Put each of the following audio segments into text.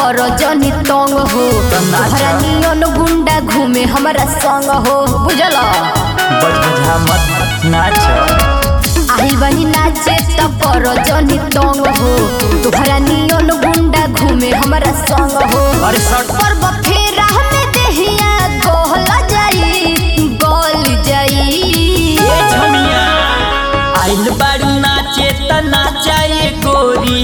कर जनी तंग हो तोहरा नियन गुंडा घूमे हमारा संग हो बुझल बजबझा मत नाच आही बनी नाचे त कर जनी तंग हो तोहरा नियन गुंडा घूमे हमारा संग हो अरे सट पर बफेरा में देहिया गोल जाई ए छमिया आइल बारू नाचे त नाचाए गोरी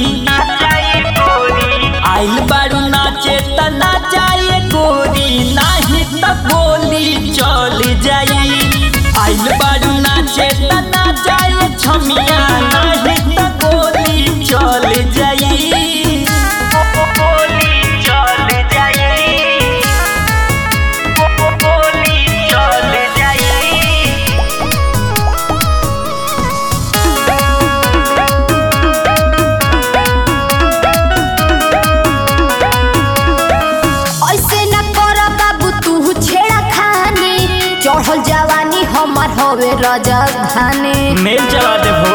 आइल बारू नाचे त नाचाए गोरी नाही त गोली चल जाई आइल बारू नाचे त नाचाए छमिया नाही त गोली चल जाई गोली चल जाई गोली चल जाई ऐसे न कर बाबू तू छेड़ा खाने चढ़ल जवानी हमार हवे राजधानी मेल चला दे भो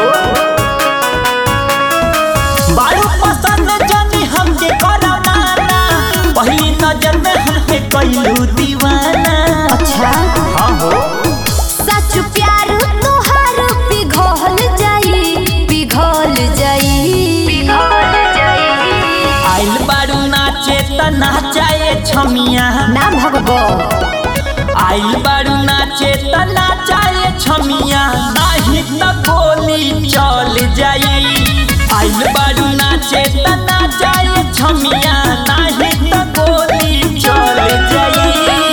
बारू पसंद जानी हमके करवाना पहली नजर में हमके कइलू दीवाना अच्छा हां हो सच प्यार तोहार पिघल जाई आइल बारू नाचे त नाचाए छमिया ना भगबो आइल बारू नाचे त नाचाए छमिया नाही त गोली चल जाई आइल बारू नाचे त नाचाए छमिया नाही त गोली चल जाई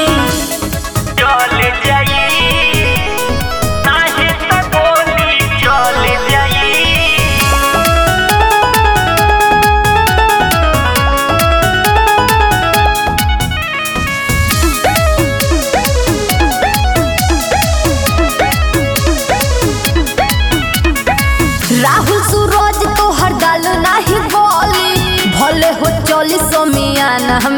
चल जाई नाही त गोली चल जाई राहुल सूरज तोहर गाल नाही बोली भले हो 40 मियाना